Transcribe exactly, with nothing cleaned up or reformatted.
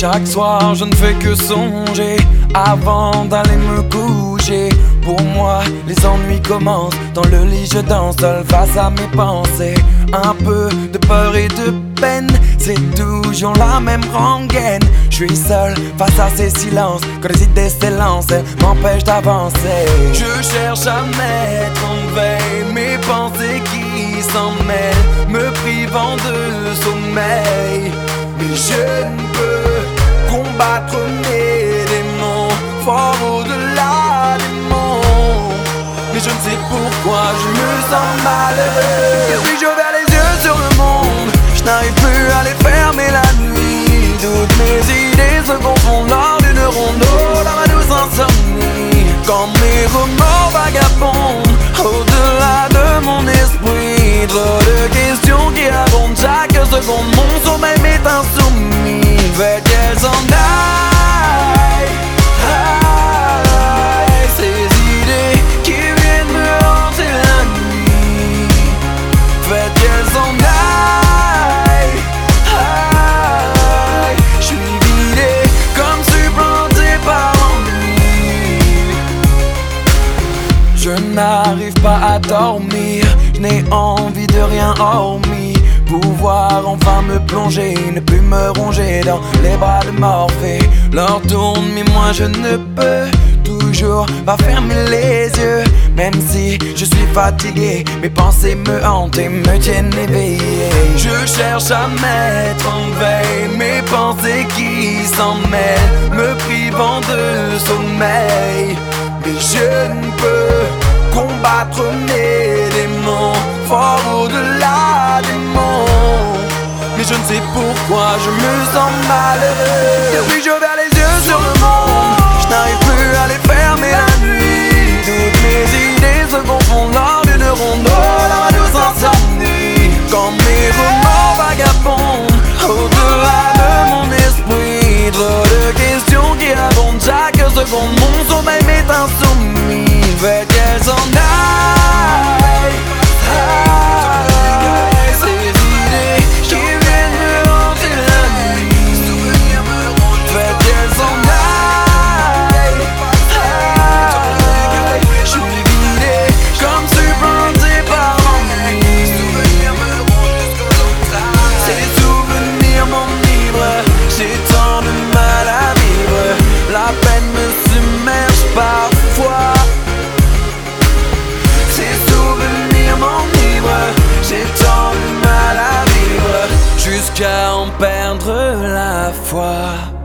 Chaque soir je ne fais que songer avant d'aller me coucher. Pour moi les ennuis commencent, dans le lit je danse seul face à mes pensées. Un peu de peur et de peine, c'est toujours la même rengaine. Je suis seul face à ces silences, quand les idées s'élancent, elles m'empêchent d'avancer. Je cherche à mettre en veille mes pensées qui s'en mêlent, me privant de sommeil. Mais je ne peux combattre mes démons, fort au-delà des mots. Mais je ne sais pourquoi je me sens malheureux. Et puis je ouvert les yeux sur le monde, je n'arrive plus à les fermer la nuit. Toutes mes idées se confondent lors d'une ronde, oh, dans ma douce insomnie. Quand mes remords vagabondent au-delà de mon esprit, trop de questions qui abondent chaque seconde. Mon sommeil m'est insoumis, fait qu'elle s'en aille, aille. Ces idées qui viennent me hanter la nuit, fait qu'elles s'en aille, aille. Je suis vidé comme supplanté par l'ennui. Je n'arrive pas à dormir, je n'ai envie de rien hormis pouvoir enfin me plonger, ne plus me ronger dans les bras de Morphée. L'heure tourne mais moi je ne peux toujours pas fermer les yeux. Même si je suis fatigué, mes pensées me hantent et me tiennent éveillé. Je cherche à mettre en veille mes pensées qui s'en mêlent, me privant de sommeil. Mais je ne peux combattre mes démons, fort au-delà des mots. Mais je ne sais pourquoi je me sens malheureux. Depuis j'ai ouvert les yeux sur le monde, je n'arrive plus à les fermer la nuit. Toutes mes idées se confondent lors d'une ronde, oh, dans ma douce insomnie. Quand mes remords vagabondent au-delà de mon esprit, trop de questions qui abondent chaque seconde. Mon sommeil m'est insoumis, fait qu'elles s'en aillent, aillent. Ces idées qui viennent me hanter la nuit, fait qu'elles s'en aillent, aillent. Je suis vidé comme supplanté par l'ennui. Ces souvenirs m'enivrent, j'ai tant de mal à vivre. La peine me submerge parfois. Ces souvenirs m'enivrent, j'ai tant de mal à vivre, jusqu'à en perdre la foi.